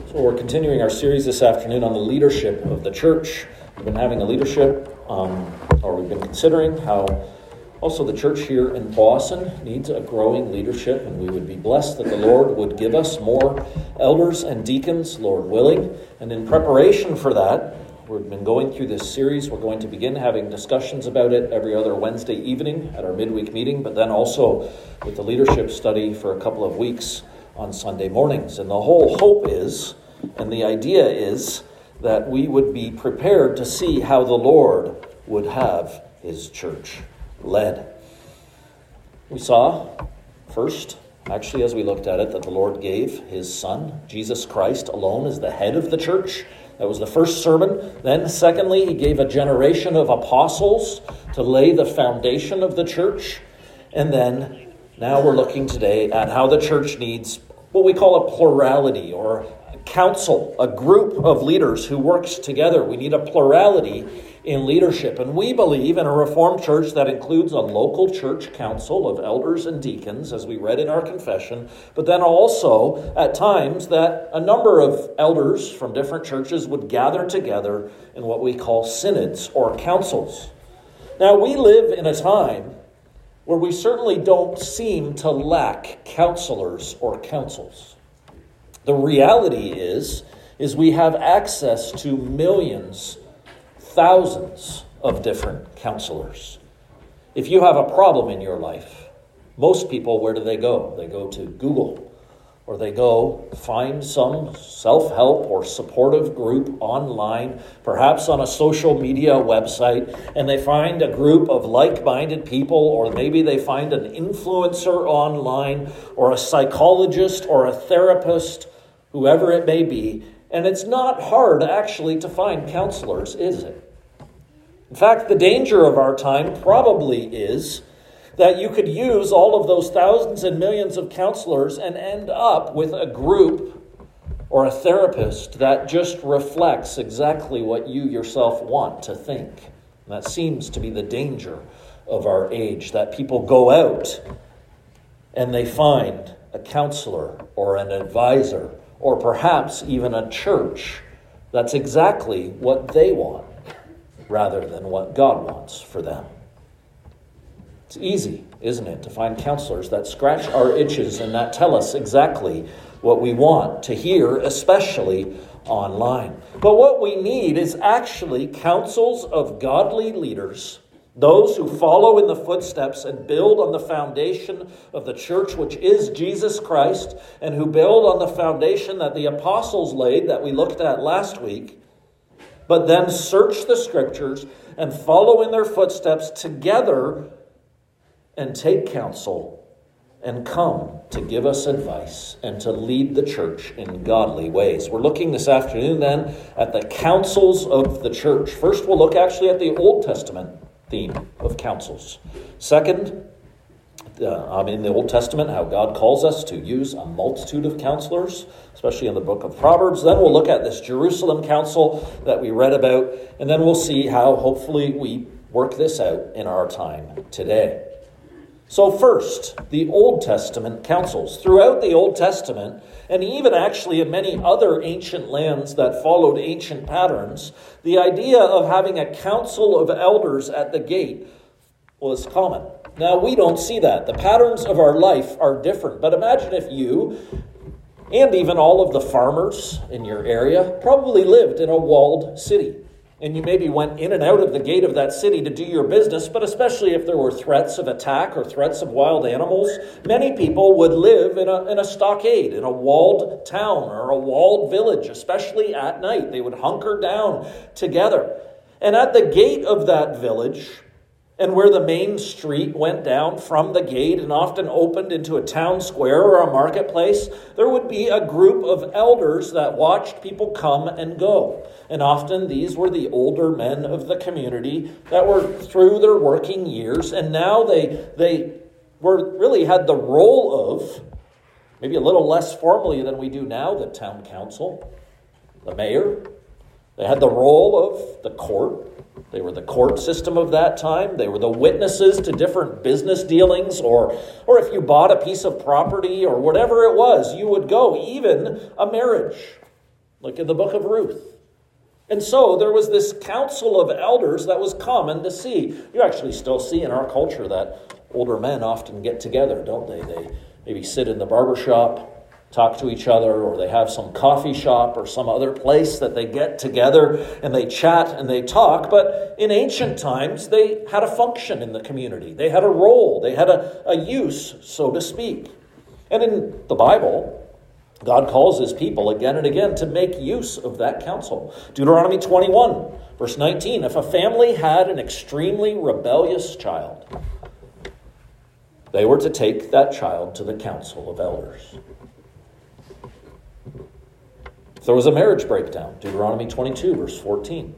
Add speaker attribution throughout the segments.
Speaker 1: So we're continuing our series this afternoon on the leadership of the church. We've been having a leadership, we've been considering how also the church here in Boston needs a growing leadership, and we would be blessed that the Lord would give us more elders and deacons, Lord willing. And in preparation for that, we've been going through this series. We're going to begin having discussions about it every other Wednesday evening at our midweek meeting, but then also with the leadership study for a couple of weeks on Sunday mornings. And the whole hope is, and the idea is, that we would be prepared to see how the Lord would have his church led. We saw first, actually as we looked at it, that the Lord gave his Son, Jesus Christ alone, as the head of the church. That was the first sermon. Then secondly, he gave a generation of apostles to lay the foundation of the church. And then now we're looking today at how the church needs what we call a plurality or a council, a group of leaders who works together. We need a plurality in leadership. And we believe in a Reformed church that includes a local church council of elders and deacons, as we read in our confession, but then also at times that a number of elders from different churches would gather together in what we call synods or councils. Now, we live in a time where we certainly don't seem to lack counselors or councils. The reality is we have access to millions, thousands of different counselors. If you have a problem in your life, most people, where do they go? They go to Google, or they go find some self-help or supportive group online, perhaps on a social media website, and they find a group of like-minded people, or maybe they find an influencer online, or a psychologist, or a therapist, whoever it may be. And it's not hard actually to find counselors, is it? In fact, the danger of our time probably is that you could use all of those thousands and millions of counselors and end up with a group or a therapist that just reflects exactly what you yourself want to think. And that seems to be the danger of our age, that people go out and they find a counselor or an advisor or perhaps even a church that's exactly what they want rather than what God wants for them. It's easy, isn't it, to find counselors that scratch our itches and that tell us exactly what we want to hear, especially online. But what we need is actually councils of godly leaders, those who follow in the footsteps and build on the foundation of the church, which is Jesus Christ, and who build on the foundation that the apostles laid, that we looked at last week, but then search the scriptures and follow in their footsteps together and take counsel and come to give us advice and to lead the church in godly ways. We're looking this afternoon then at the councils of the church. First, we'll look actually at the Old Testament theme of councils. Second, in the Old Testament, how God calls us to use a multitude of counselors, especially in the book of Proverbs. Then we'll look at this Jerusalem council that we read about, and then we'll see how hopefully we work this out in our time today. So first, the Old Testament councils. Throughout the Old Testament, and even actually in many other ancient lands that followed ancient patterns, the idea of having a council of elders at the gate was common. Now, we don't see that. The patterns of our life are different. But imagine if you, and even all of the farmers in your area, probably lived in a walled city. And you maybe went in and out of the gate of that city to do your business, but especially if there were threats of attack or threats of wild animals, many people would live in a stockade, in a walled town or a walled village, especially at night. They would hunker down together. And at the gate of that village, and where the main street went down from the gate and often opened into a town square or a marketplace, there would be a group of elders that watched people come and go. And often these were the older men of the community that were through their working years, and now they really had the role of, maybe a little less formally than we do now, the town council, the mayor. They had the role of the court. They were the court system of that time. They were the witnesses to different business dealings, or if you bought a piece of property or whatever it was, you would go, even a marriage. like in the book of Ruth. And so there was this council of elders that was common to see. You actually still see in our culture that older men often get together, don't they? They maybe sit in the barber shop, talk to each other, or they have some coffee shop or some other place that they get together and they chat and they talk. But in ancient times, they had a function in the community. They had a role. They had a use, so to speak. And in the Bible, God calls his people again and again to make use of that counsel. Deuteronomy 21, verse 19, if a family had an extremely rebellious child, they were to take that child to the council of elders. If there was a marriage breakdown, Deuteronomy 22, verse 14,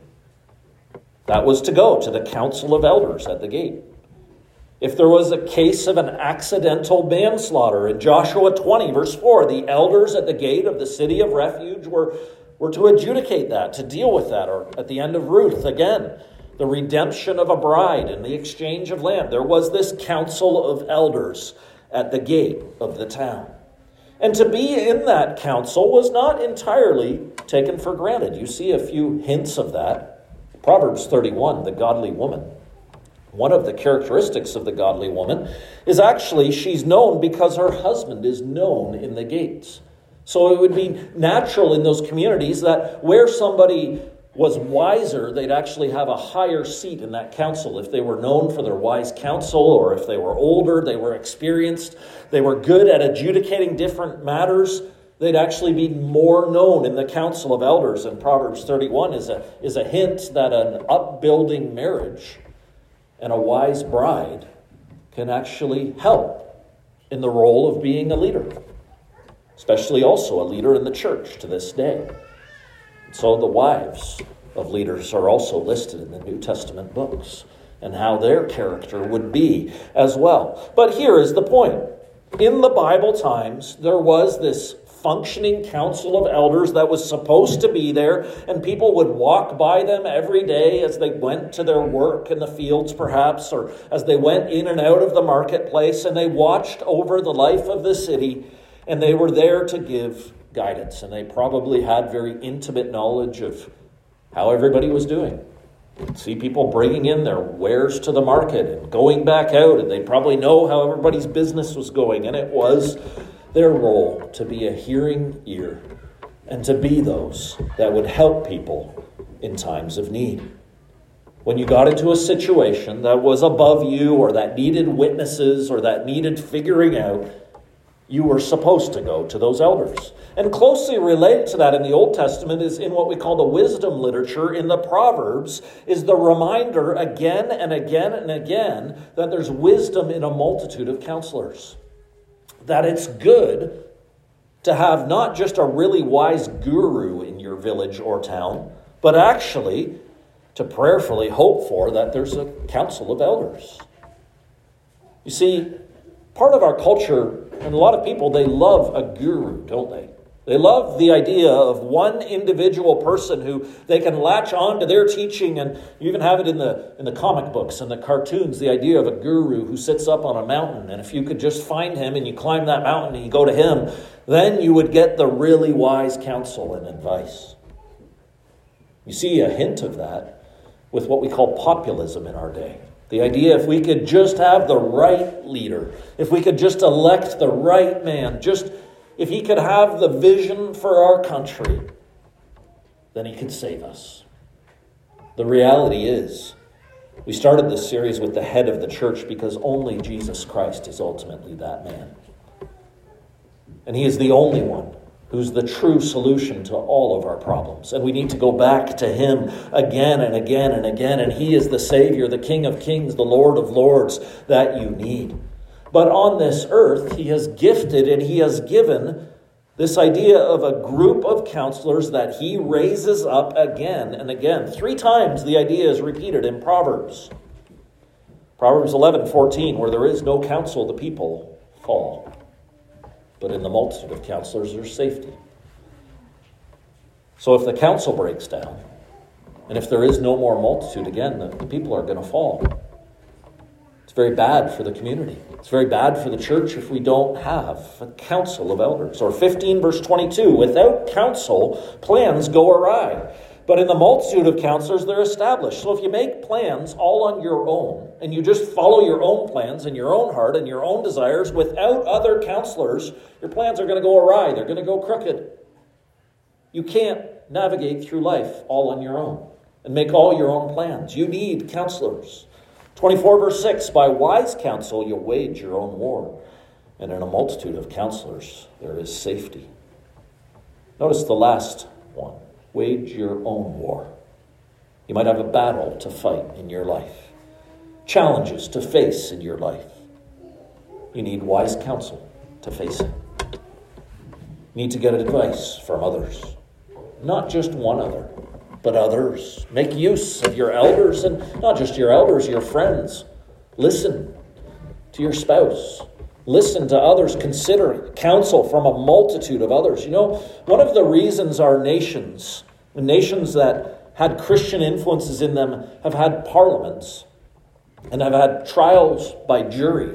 Speaker 1: that was to go to the council of elders at the gate. If there was a case of an accidental manslaughter in Joshua 20, verse 4, the elders at the gate of the city of refuge were to adjudicate that, to deal with that. Or at the end of Ruth, again, the redemption of a bride and the exchange of land. There was this council of elders at the gate of the town. And to be in that council was not entirely taken for granted. You see a few hints of that. Proverbs 31, the godly woman. One of the characteristics of the godly woman is actually she's known because her husband is known in the gates. So it would be natural in those communities that where somebody was wiser, they'd actually have a higher seat in that council. If they were known for their wise counsel, or if they were older, they were experienced, they were good at adjudicating different matters, they'd actually be more known in the council of elders. And Proverbs 31 is a hint that an upbuilding marriage and a wise bride can actually help in the role of being a leader, especially also a leader in the church to this day. So the wives of leaders are also listed in the New Testament books and how their character would be as well. But here is the point. In the Bible times, there was this functioning council of elders that was supposed to be there, and people would walk by them every day as they went to their work in the fields perhaps, or as they went in and out of the marketplace, and they watched over the life of the city, and they were there to give guidance, and they probably had very intimate knowledge of how everybody was doing. You'd see people bringing in their wares to the market and going back out, and they'd probably know how everybody's business was going, and it was their role to be a hearing ear and to be those that would help people in times of need. When you got into a situation that was above you or that needed witnesses or that needed figuring out, you were supposed to go to those elders. And closely related to that in the Old Testament is in what we call the wisdom literature in the Proverbs, is the reminder again and again and again that there's wisdom in a multitude of counselors. That it's good to have not just a really wise guru in your village or town, but actually to prayerfully hope for that there's a council of elders. You see, part of our culture, and a lot of people, they love a guru, don't they? They love the idea of one individual person who they can latch on to their teaching, and you even have it in the comic books and the cartoons, the idea of a guru who sits up on a mountain, and if you could just find him and you climb that mountain and you go to him, then you would get the really wise counsel and advice. You see a hint of that with what we call populism in our day. The idea if we could just have the right leader, if we could just elect the right man, just if he could have the vision for our country, then he could save us. The reality is, we started this series with the head of the church because only Jesus Christ is ultimately that man. And he is the only one who's the true solution to all of our problems. And we need to go back to him again and again and again. And he is the Savior, the King of Kings, the Lord of Lords that you need. But on this earth, he has gifted and he has given this idea of a group of counselors that he raises up again and again. 3 times the idea is repeated in Proverbs. Proverbs 11:14, where there is no counsel, the people fall. But in the multitude of counselors, there's safety. So if the counsel breaks down, and if there is no more multitude, again, the people are going to fall. It's very bad for the community. It's very bad for the church if we don't have a council of elders. Or 15 verse 22, without counsel, plans go awry. But in the multitude of counselors, they're established. So if you make plans all on your own, and you just follow your own plans and your own heart and your own desires without other counselors, your plans are going to go awry. They're going to go crooked. You can't navigate through life all on your own and make all your own plans. You need counselors. 24 verse 6, by wise counsel you wage your own war, and in a multitude of counselors there is safety. Notice the last one, wage your own war. You might have a battle to fight in your life, challenges to face in your life. You need wise counsel to face it. You need to get advice from others, not just one other, but others. Make use of your elders, and not just your elders, your friends. Listen to your spouse. Listen to others. Consider counsel from a multitude of others. You know, one of the reasons our nations that had Christian influences in them, have had parliaments and have had trials by jury,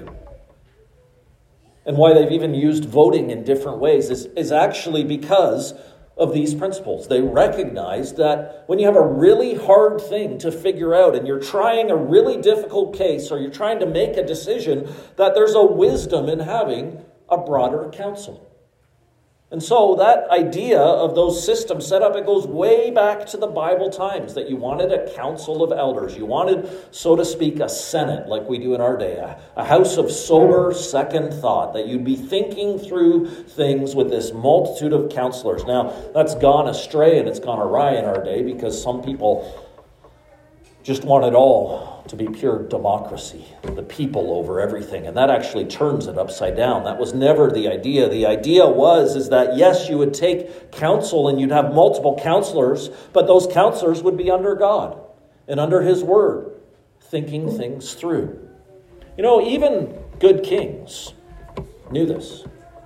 Speaker 1: and why they've even used voting in different ways is actually because of these principles. They recognize that when you have a really hard thing to figure out and you're trying a really difficult case or you're trying to make a decision, that there's a wisdom in having a broader counsel. And so that idea of those systems set up, it goes way back to the Bible times, that you wanted a council of elders. You wanted, so to speak, a senate like we do in our day, a house of sober second thought, that you'd be thinking through things with this multitude of counselors. Now, that's gone astray and it's gone awry in our day because some people just want it all to be pure democracy, the people over everything. And that actually turns it upside down. That was never the idea. The idea is that, yes, you would take counsel and you'd have multiple counselors, but those counselors would be under God and under His Word, thinking things through. You know, even good kings knew this.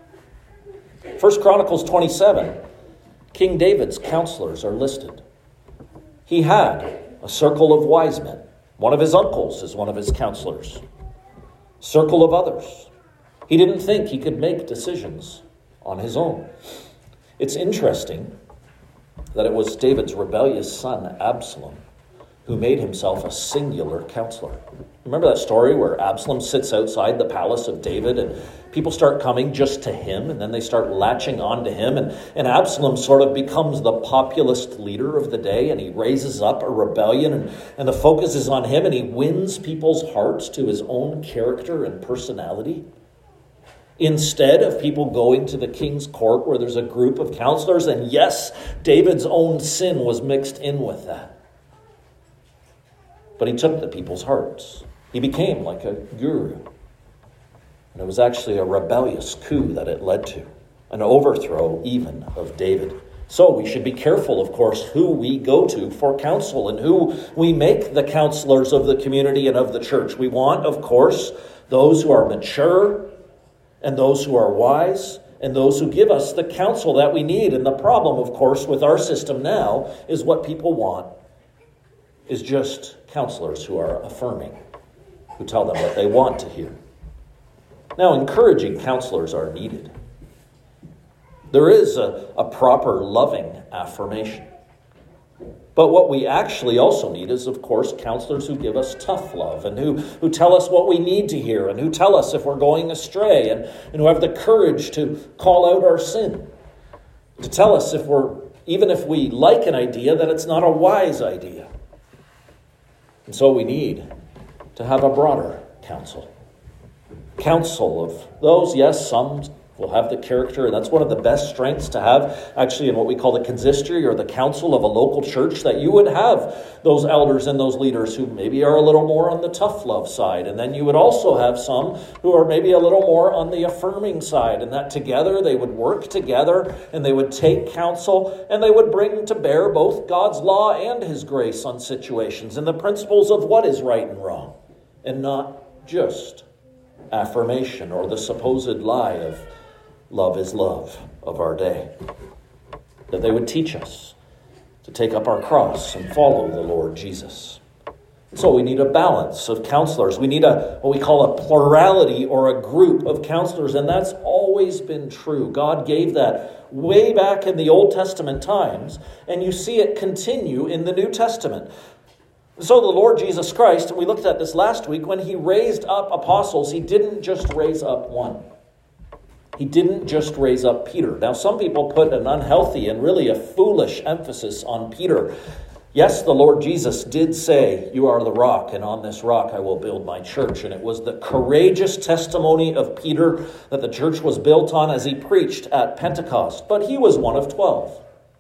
Speaker 1: 1 Chronicles 27, King David's counselors are listed. He had a circle of wise men. One of his uncles is one of his counselors. Circle of others. He didn't think he could make decisions on his own. It's interesting that it was David's rebellious son, Absalom, who made himself a singular counselor. Remember that story where Absalom sits outside the palace of David and people start coming just to him, and then they start latching on to him, and Absalom sort of becomes the populist leader of the day, and he raises up a rebellion, and the focus is on him, and he wins people's hearts to his own character and personality, instead of people going to the king's court where there's a group of counselors. And yes, David's own sin was mixed in with that. But he took the people's hearts. He became like a guru. And it was actually a rebellious coup that it led to, an overthrow even of David. So we should be careful, of course, who we go to for counsel and who we make the counselors of the community and of the church. We want, of course, those who are mature and those who are wise and those who give us the counsel that we need. And the problem, of course, with our system now is what people want is just counselors who are affirming, who tell them what they want to hear. Now, encouraging counselors are needed. There is a proper loving affirmation. But what we actually also need is, of course, counselors who give us tough love and who tell us what we need to hear and who tell us if we're going astray and who have the courage to call out our sin, to tell us even if we like an idea, that it's not a wise idea. And so we need to have a broader counsel. Counsel of those, yes, some will have the character, and that's one of the best strengths to have, actually, in what we call the consistory or the council of a local church, that you would have those elders and those leaders who maybe are a little more on the tough love side, and then you would also have some who are maybe a little more on the affirming side, and that together they would work together, and they would take counsel, and they would bring to bear both God's law and His grace on situations, and the principles of what is right and wrong, and not just affirmation or the supposed lie of love is love of our day. That they would teach us to take up our cross and follow the Lord Jesus. So we need a balance of counselors. We need what we call a plurality or a group of counselors, and that's always been true. God gave that way back in the Old Testament times, and you see it continue in the New Testament. So the Lord Jesus Christ, and we looked at this last week, when he raised up apostles, he didn't just raise up one. He didn't just raise up Peter. Now, some people put an unhealthy and really a foolish emphasis on Peter. Yes, the Lord Jesus did say, "You are the rock, and on this rock I will build my church." And it was the courageous testimony of Peter that the church was built on as he preached at Pentecost. But he was one of 12.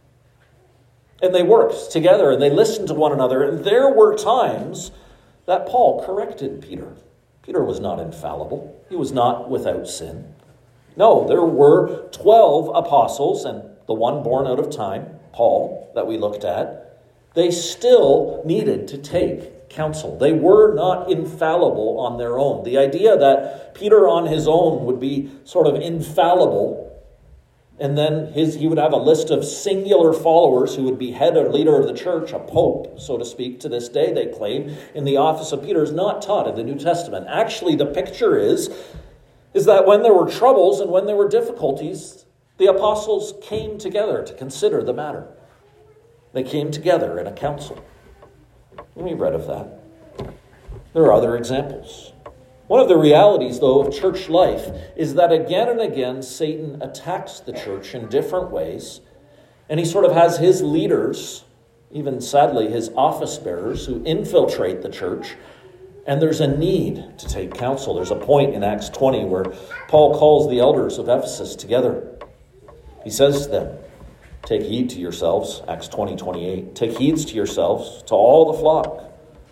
Speaker 1: And they worked together, and they listened to one another. And there were times that Paul corrected Peter. Peter was not infallible. He was not without sin. No, there were 12 apostles, and the one born out of time, Paul, that we looked at. They still needed to take counsel. They were not infallible on their own. The idea that Peter on his own would be sort of infallible, and then he would have a list of singular followers who would be head or leader of the church, a pope, so to speak, to this day, they claim, in the office of Peter, is not taught in the New Testament. Actually, the picture is that when there were troubles and when there were difficulties, the apostles came together to consider the matter. They came together in a council. And we read of that. There are other examples. One of the realities, though, of church life is that again and again Satan attacks the church in different ways, and he sort of has his leaders, even sadly his office bearers, who infiltrate the church, and there's a need to take counsel. There's a point in Acts 20 where Paul calls the elders of Ephesus together. He says to them, "Take heed to yourselves," Acts 20:28. "Take heed to yourselves, to all the flock,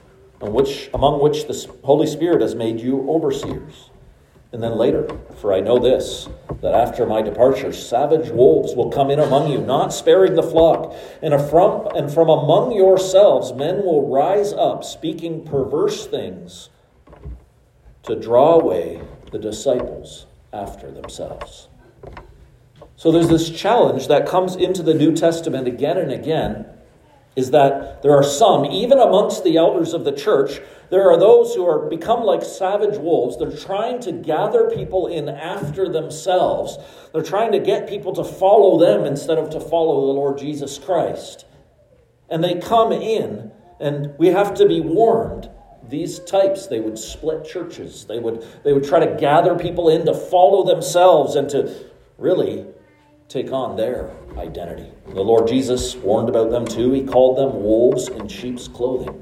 Speaker 1: among which the Holy Spirit has made you overseers." And then later, "For I know this, that after my departure, savage wolves will come in among you, not sparing the flock. And from among yourselves men will rise up, speaking perverse things, to draw away the disciples after themselves." So there's this challenge that comes into the New Testament again and again, is that there are some, even amongst the elders of the church, there are those who are become like savage wolves. They're trying to gather people in after themselves. They're trying to get people to follow them instead of to follow the Lord Jesus Christ. And they come in, and we have to be warned. These types, they would split churches. They would try to gather people in to follow themselves and to really take on their identity. The Lord Jesus warned about them too. He called them wolves in sheep's clothing.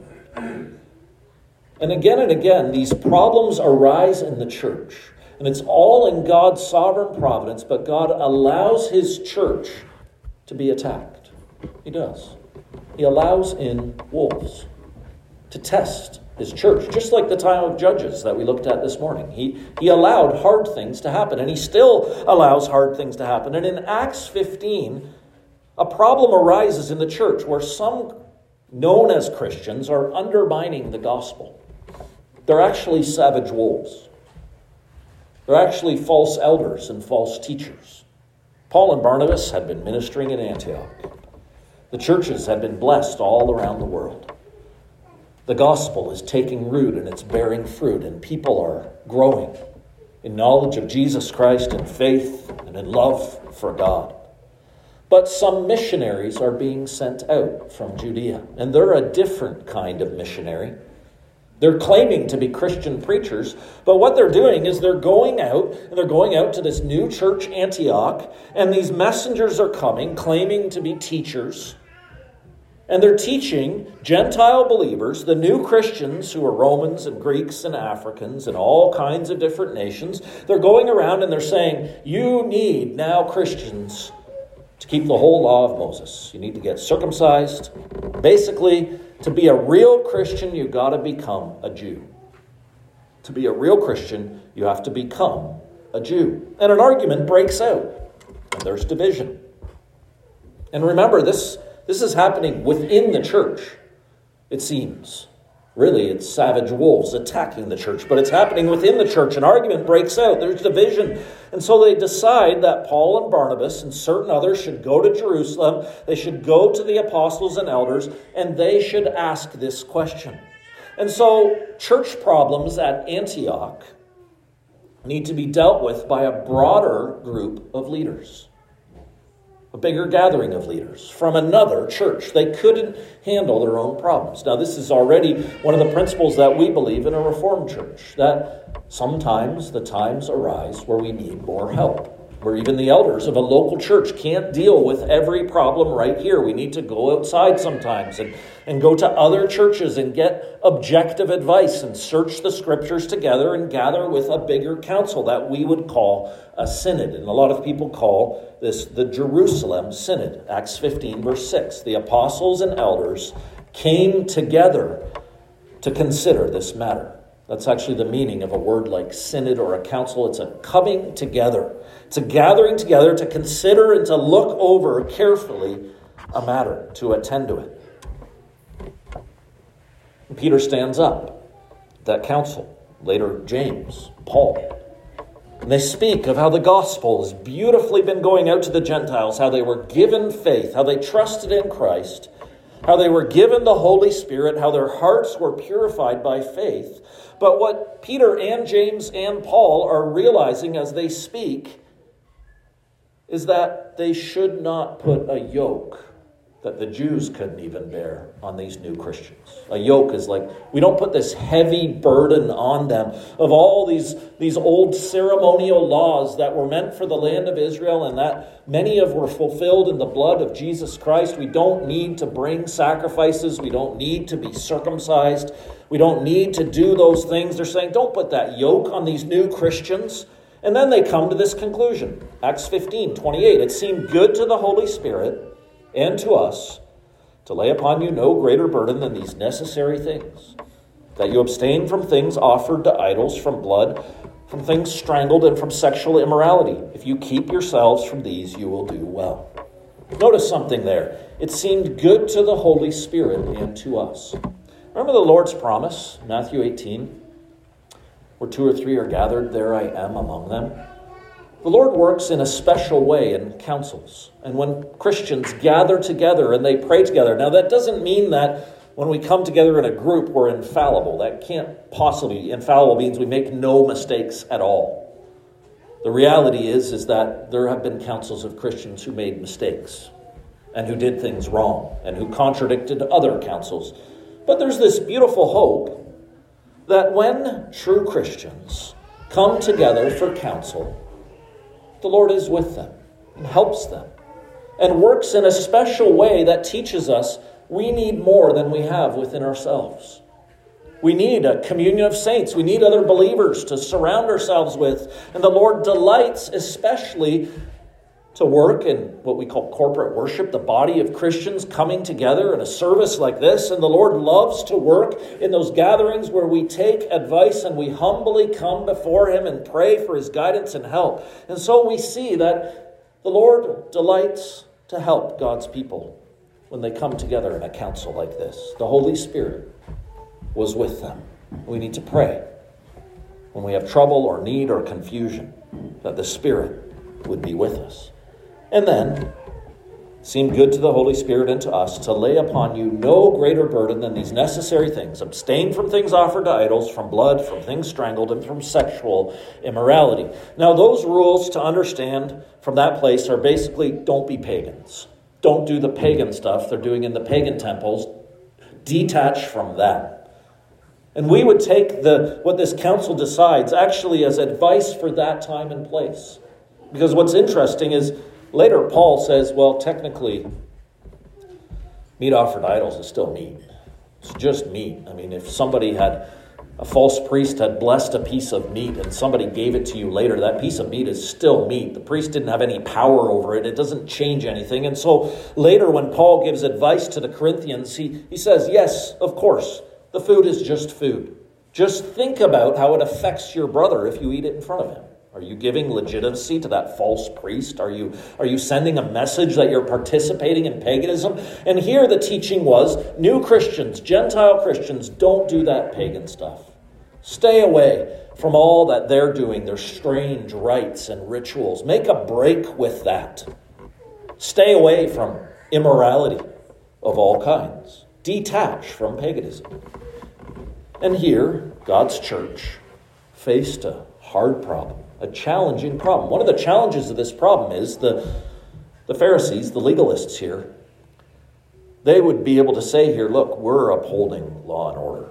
Speaker 1: And again, these problems arise in the church. And it's all in God's sovereign providence, but God allows his church to be attacked. He does. He allows in wolves to test his church, just like the time of Judges that we looked at this morning. He allowed hard things to happen, and he still allows hard things to happen. And in Acts 15, a problem arises in the church where some known as Christians are undermining the gospel. They're actually savage wolves. They're actually false elders and false teachers. Paul and Barnabas had been ministering in Antioch. The churches had been blessed all around the world. The gospel is taking root and it's bearing fruit, and people are growing in knowledge of Jesus Christ and faith and in love for God. But some missionaries are being sent out from Judea, and they're a different kind of missionary. They're claiming to be Christian preachers, but what they're doing is they're going out to this new church, Antioch, and these messengers are coming, claiming to be teachers. And they're teaching Gentile believers, the new Christians who are Romans and Greeks and Africans and all kinds of different nations. They're going around and they're saying, you need now, Christians, to keep the whole law of Moses. You need to get circumcised. Basically, to be a real Christian, you've got to become a Jew. To be a real Christian, you have to become a Jew. And an argument breaks out. And there's division. And remember, this is happening within the church, it seems. Really, it's savage wolves attacking the church, but it's happening within the church. An argument breaks out. There's division. And so they decide that Paul and Barnabas and certain others should go to Jerusalem. They should go to the apostles and elders, and they should ask this question. And so church problems at Antioch need to be dealt with by a broader group of leaders, a bigger gathering of leaders from another church. They couldn't handle their own problems. Now, this is already one of the principles that we believe in a Reformed church, that sometimes the times arise where we need more help, where even the elders of a local church can't deal with every problem right here. We need to go outside sometimes and go to other churches and get objective advice and search the scriptures together and gather with a bigger council that we would call a synod. And a lot of people call this the Jerusalem Synod. Acts 15, verse 6. The apostles and elders came together to consider this matter. That's actually the meaning of a word like synod or a council. It's a coming together. It's a gathering together to consider and to look over carefully a matter, to attend to it. And Peter stands up at that council. Later, James, Paul. And they speak of how the gospel has beautifully been going out to the Gentiles, how they were given faith, how they trusted in Christ, how they were given the Holy Spirit, how their hearts were purified by faith. But what Peter and James and Paul are realizing as they speak is that they should not put a yoke that the Jews couldn't even bear on these new Christians. A yoke is like, we don't put this heavy burden on them of all these old ceremonial laws that were meant for the land of Israel and that many of were fulfilled in the blood of Jesus Christ. We don't need to bring sacrifices. We don't need to be circumcised. We don't need to do those things. They're saying, don't put that yoke on these new Christians. And then they come to this conclusion. Acts 15:28. It seemed good to the Holy Spirit and to us to lay upon you no greater burden than these necessary things, that you abstain from things offered to idols, from blood, from things strangled, and from sexual immorality. If you keep yourselves from these, you will do well. Notice something there. It seemed good to the Holy Spirit and to us. Remember the Lord's promise, Matthew 18, where 2 or 3 are gathered, there I am among them. The Lord works in a special way in councils. And when Christians gather together and they pray together, now that doesn't mean that when we come together in a group, we're infallible. That can't possibly, infallible means we make no mistakes at all. The reality is that there have been councils of Christians who made mistakes and who did things wrong and who contradicted other councils. But there's this beautiful hope that when true Christians come together for counsel, the Lord is with them and helps them and works in a special way that teaches us we need more than we have within ourselves. We need a communion of saints. We need other believers to surround ourselves with. And the Lord delights especially to work in what we call corporate worship, the body of Christians coming together in a service like this. And the Lord loves to work in those gatherings where we take advice and we humbly come before Him and pray for His guidance and help. And so we see that the Lord delights to help God's people when they come together in a council like this. The Holy Spirit was with them. We need to pray when we have trouble or need or confusion that the Spirit would be with us. And then, it seemed good to the Holy Spirit and to us to lay upon you no greater burden than these necessary things. Abstain from things offered to idols, from blood, from things strangled, and from sexual immorality. Now, those rules to understand from that place are basically don't be pagans. Don't do the pagan stuff they're doing in the pagan temples. Detach from that. And we would take what this council decides actually as advice for that time and place. Because what's interesting is later Paul says, well, technically, meat offered to idols is still meat. It's just meat. I mean, if a false priest had blessed a piece of meat and somebody gave it to you later, that piece of meat is still meat. The priest didn't have any power over it. It doesn't change anything. And so later when Paul gives advice to the Corinthians, he says, yes, of course, the food is just food. Just think about how it affects your brother if you eat it in front of him. Are you giving legitimacy to that false priest? Are you sending a message that you're participating in paganism? And here the teaching was, new Christians, Gentile Christians, don't do that pagan stuff. Stay away from all that they're doing, their strange rites and rituals. Make a break with that. Stay away from immorality of all kinds. Detach from paganism. And here, God's church faced a hard problem, a challenging problem. One of the challenges of this problem is the Pharisees, the legalists here, they would be able to say here, look, we're upholding law and order.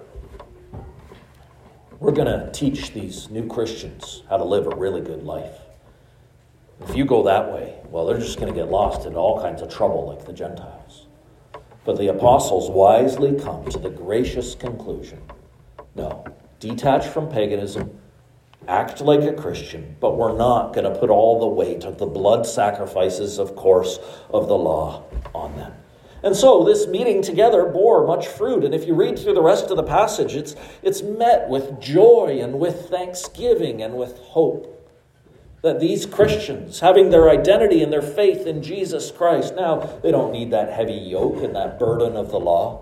Speaker 1: We're going to teach these new Christians how to live a really good life. If you go that way, well, they're just going to get lost into all kinds of trouble like the Gentiles. But the apostles wisely come to the gracious conclusion, no, detach from paganism, act like a Christian, but we're not going to put all the weight of the blood sacrifices, of course, of the law on them. And so this meeting together bore much fruit. And if you read through the rest of the passage, it's met with joy and with thanksgiving and with hope that these Christians, having their identity and their faith in Jesus Christ, now they don't need that heavy yoke and that burden of the law.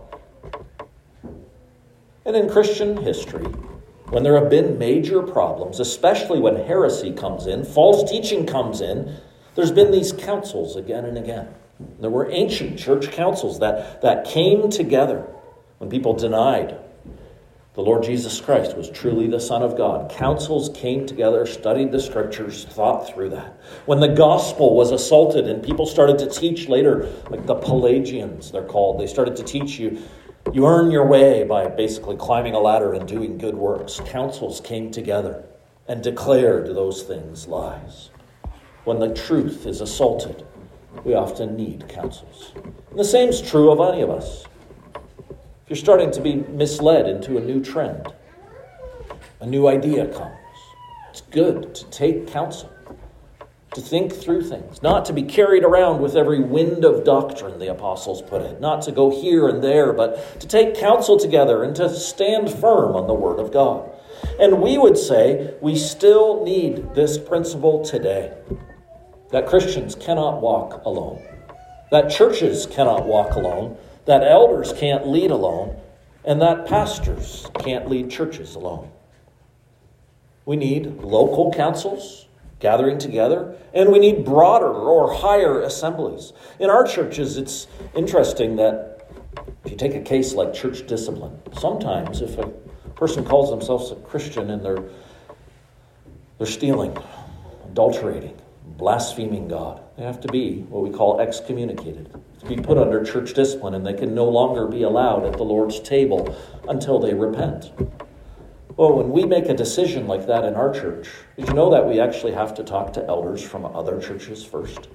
Speaker 1: And in Christian history, when there have been major problems, especially when heresy comes in, false teaching comes in, there's been these councils again and again. There were ancient church councils that came together when people denied the Lord Jesus Christ was truly the Son of God. Councils came together, studied the scriptures, thought through that. When the gospel was assaulted and people started to teach later, like the Pelagians they're called, they started to teach you earn your way by basically climbing a ladder and doing good works. Councils came together and declared those things lies. When the truth is assaulted, we often need counsels. And the same is true of any of us. If you're starting to be misled into a new trend, a new idea comes, it's good to take counsel, to think through things, not to be carried around with every wind of doctrine, the apostles put it, not to go here and there, but to take counsel together and to stand firm on the Word of God. And we would say we still need this principle today. That Christians cannot walk alone. That churches cannot walk alone. That elders can't lead alone. And that pastors can't lead churches alone. We need local councils gathering together. And we need broader or higher assemblies. In our churches, it's interesting that if you take a case like church discipline, sometimes if a person calls themselves a Christian and they're stealing, adulterating, blaspheming God, they have to be what we call excommunicated, to be put under church discipline, and they can no longer be allowed at the Lord's table until they repent. Well, when we make a decision like that in our church, did you know that we actually have to talk to elders from other churches first?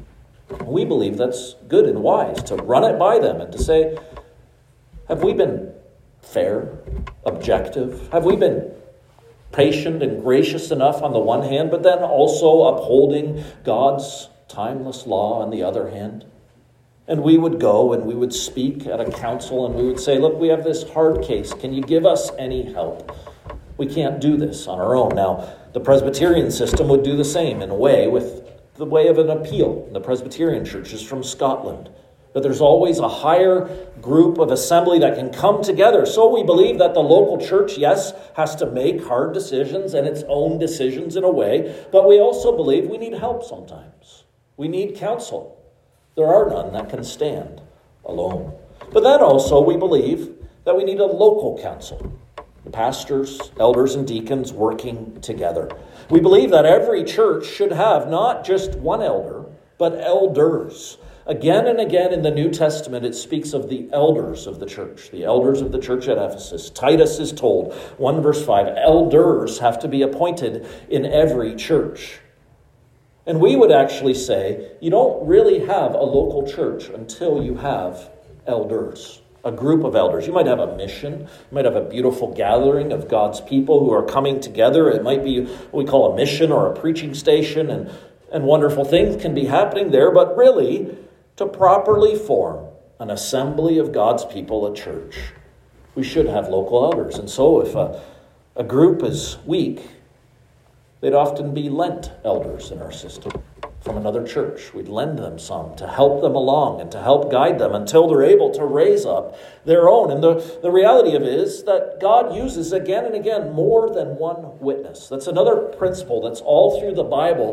Speaker 1: We believe that's good and wise to run it by them and to say, have we been fair, objective? Have we been patient and gracious enough on the one hand, but then also upholding God's timeless law on the other hand? And we would go and we would speak at a council and we would say, look, we have this hard case. Can you give us any help? We can't do this on our own. Now, the Presbyterian system would do the same in a way with the way of an appeal in the Presbyterian churches from Scotland. But there's always a higher group of assembly that can come together. So we believe that the local church, yes, has to make hard decisions and its own decisions in a way. But we also believe we need help sometimes. We need counsel. There are none that can stand alone. But then also we believe that we need a local council. The pastors, elders, and deacons working together. We believe that every church should have not just one elder, but elders. Again and again in the New Testament, it speaks of the elders of the church at Ephesus. Titus is told, 1 verse 5, elders have to be appointed in every church. And we would actually say, you don't really have a local church until you have elders, a group of elders. You might have a mission. You might have a beautiful gathering of God's people who are coming together. It might be what we call a mission or a preaching station, and wonderful things can be happening there, but really, to properly form an assembly of God's people, a church, we should have local elders. And so if a group is weak, they'd often be lent elders in our system from another church. We'd lend them some to help them along and to help guide them until they're able to raise up their own. And the reality of it is that God uses again and again more than one witness. That's another principle that's all through the Bible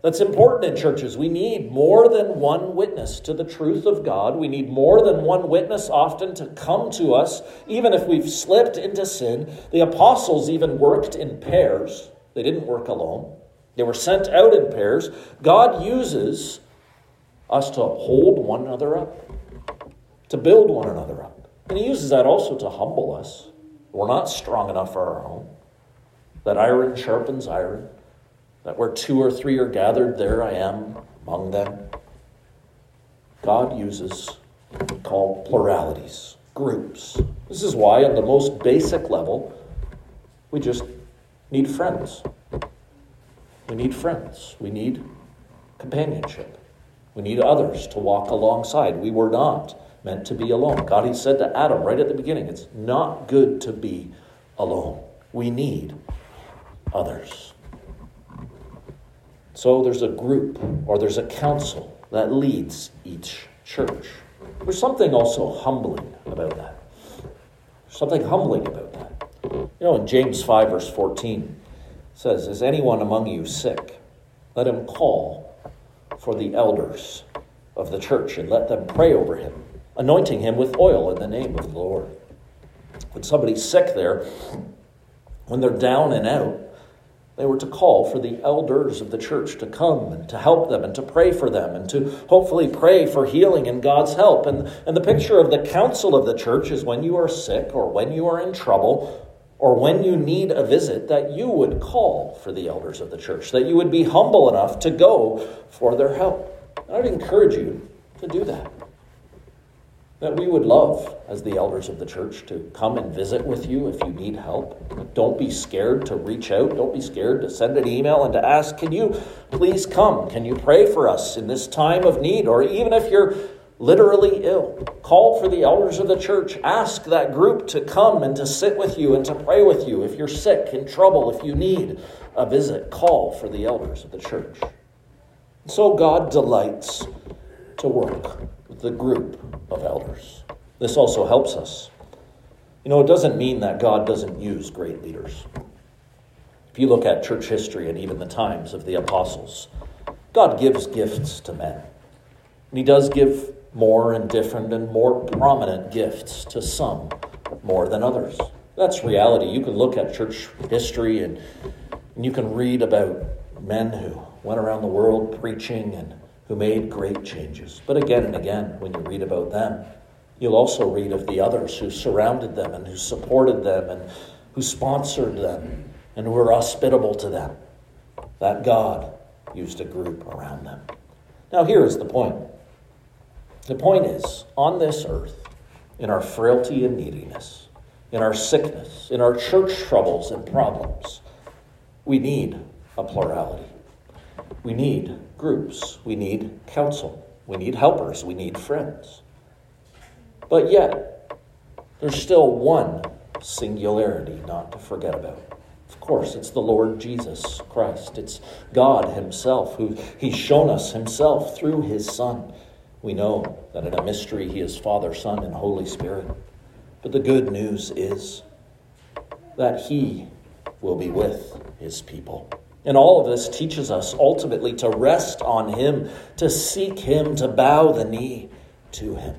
Speaker 1: that's important in churches. We need more than one witness to the truth of God. We need more than one witness often to come to us, even if we've slipped into sin. The apostles even worked in pairs. They didn't work alone. They were sent out in pairs. God uses us to hold one another up, to build one another up. And he uses that also to humble us. We're not strong enough for our own. That iron sharpens iron. That where 2 or 3 are gathered, there I am among them. God uses what we call pluralities, groups. This is why, on the most basic level, we just need friends. We need friends. We need companionship. We need others to walk alongside. We were not meant to be alone. God, he said to Adam right at the beginning, it's not good to be alone. We need others. So there's a group or there's a council that leads each church. There's something also humbling about that. There's something humbling about that. You know, in James 5, verse 14, it says, is anyone among you sick? Let him call for the elders of the church and let them pray over him, anointing him with oil in the name of the Lord. When somebody's sick there, when they're down and out, they were to call for the elders of the church to come and to help them and to pray for them and to hopefully pray for healing and God's help. And the picture of the council of the church is when you are sick or when you are in trouble or when you need a visit, that you would call for the elders of the church, that you would be humble enough to go for their help. And I'd encourage you to do that. That we would love, as the elders of the church, to come and visit with you if you need help. Don't be scared to reach out. Don't be scared to send an email and to ask, can you please come? Can you pray for us in this time of need? Or even if you're literally ill, call for the elders of the church. Ask that group to come and to sit with you and to pray with you. If you're sick, in trouble, if you need a visit, call for the elders of the church. So God delights to work with the group of elders. This also helps us. You know, it doesn't mean that God doesn't use great leaders. If you look at church history and even the times of the apostles, God gives gifts to men. And he does give more and different and more prominent gifts to some more than others. That's reality. You can look at church history and you can read about men who went around the world preaching and who made great changes. But again and again, when you read about them, you'll also read of the others who surrounded them and who supported them and who sponsored them and who were hospitable to them. That God used a group around them. Now here is the point. The point is, on this earth, in our frailty and neediness, in our sickness, in our church troubles and problems, we need a plurality. We need groups. We need counsel. We need helpers. We need friends. But yet, there's still one singularity not to forget about. Of course, it's the Lord Jesus Christ. It's God himself, who he's shown us himself through his Son. We know that in a mystery he is Father, Son, and Holy Spirit. But the good news is that he will be with his people. And all of this teaches us ultimately to rest on him, to seek him, to bow the knee to him,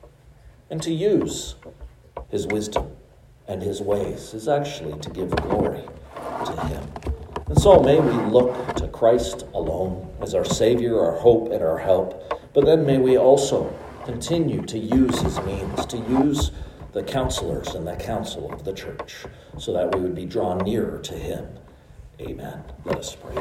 Speaker 1: and to use his wisdom and his ways is actually to give glory to him. And so may we look to Christ alone as our Savior, our hope, and our help. But then may we also continue to use his means, to use the counselors and the counsel of the church, so that we would be drawn nearer to him. Amen. Let us pray.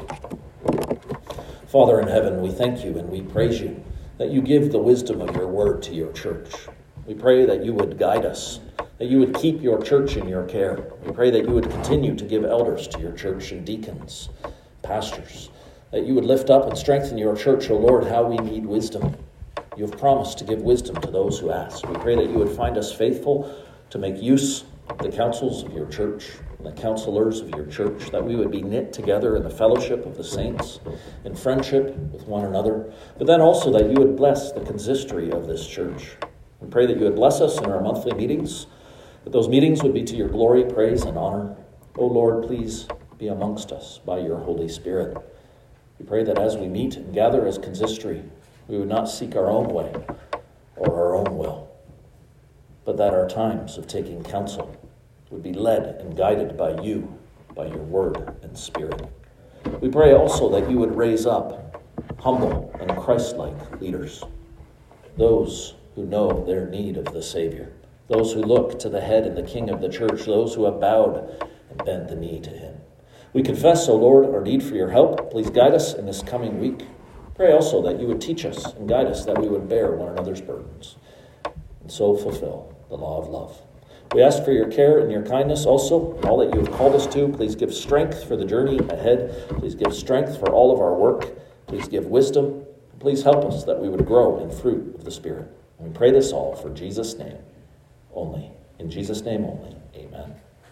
Speaker 1: Father in heaven, we thank you and we praise you that you give the wisdom of your word to your church. We pray that you would guide us, that you would keep your church in your care. We pray that you would continue to give elders to your church and deacons, pastors, that you would lift up and strengthen your church, O Lord, how we need wisdom. You have promised to give wisdom to those who ask. We pray that you would find us faithful to make use of the counsels of your church, the counselors of your church, that we would be knit together in the fellowship of the saints, in friendship with one another, but then also that you would bless the consistory of this church. We pray that you would bless us in our monthly meetings, that those meetings would be to your glory, praise, and honor. O Lord, please be amongst us by your Holy Spirit. We pray that as we meet and gather as consistory, we would not seek our own way or our own will, but that our times of taking counsel would be led and guided by you, by your word and spirit. We pray also that you would raise up humble and Christ-like leaders, those who know their need of the Savior, those who look to the head and the King of the church, those who have bowed and bent the knee to him. We confess, O Lord, our need for your help. Please guide us in this coming week. Pray also that you would teach us and guide us, that we would bear one another's burdens, and so fulfill the law of love. We ask for your care and your kindness also in all that you have called us to. Please give strength for the journey ahead. Please give strength for all of our work. Please give wisdom. Please help us that we would grow in fruit of the Spirit. And we pray this all for Jesus' name only. In Jesus' name only. Amen.